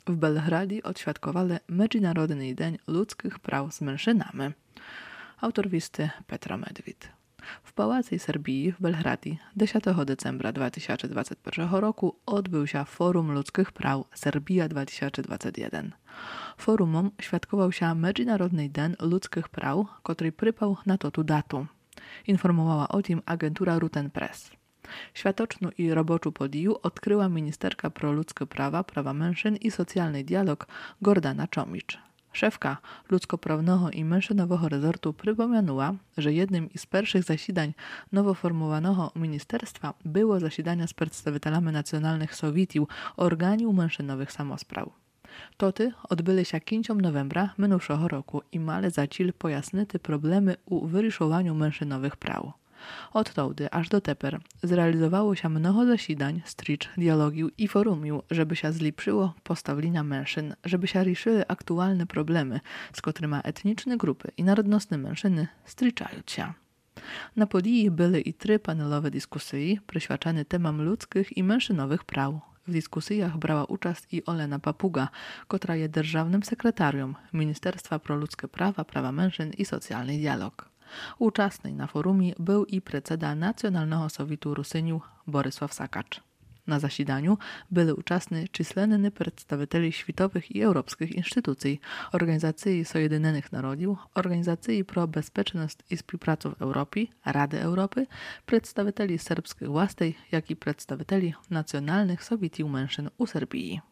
W Belgradi odświadkowali Międzynarodny Dzień Ludzkich Praw z mężczyznami. Autor listy Petra Medwid. W Pałacu Serbii w Belgradzie 10 decembra 2021 roku odbył się Forum Ludzkich Praw Serbia 2021. Forumom świadkował się Międzynarodny Dzień Ludzkich Praw, który przypał na tu datu. Informowała o tym agentura Ruten Press. Światoczną i roboczą podiju odkryła ministerka pro ludzkie prawa, prawa mężczyzn i socjalny dialog Gordana Čomić. Szefka ludzkoprawnego i mężczyznowego rezortu przypomniała, że jednym z pierwszych zasiadań nowo formowanego ministerstwa było zasiadanie z przedstawicielami nacjonalnych sowietów organiów mężczyznowych samospraw. Toty odbyły się końcem novembra minionego roku i male za cel pojasnić problemy u wyryszowaniu mężczyznowych praw. Od wtedy aż do teper zrealizowało się mnoho zasidań, stricz, dialogiów i forumiów, żeby się zlepszyło postawienia mężczyzn, żeby się ruszyły aktualne problemy, z którymi etniczne grupy i narodnostne mężczyzny striczają się. Na podii były i 3 panelowe dyskusje przyświadczone temom ludzkich i mężczyznowych praw. W dyskusjach brała uczest i Olena Papuga, która jest dzierżawnym sekretarium Ministerstwa pro ludzkie prawa, prawa mężczyzn i socjalny dialog. Uczestny na forumie był i predseda Nacjonalnego Sowietu Rusyniów Borysław Sakacz. Na zasiadaniu byli uczestni czyslenni przedstawiciele światowych i europejskich instytucji, Organizacji Zjednoczonych Narodów, Organizacji pro Bezpieczeność i Współpracę w Europie, Rady Europy, przedstawicieli serbskich własnej, jak i przedstawicieli nacjonalnych Sowietów mężczyzn u Serbii.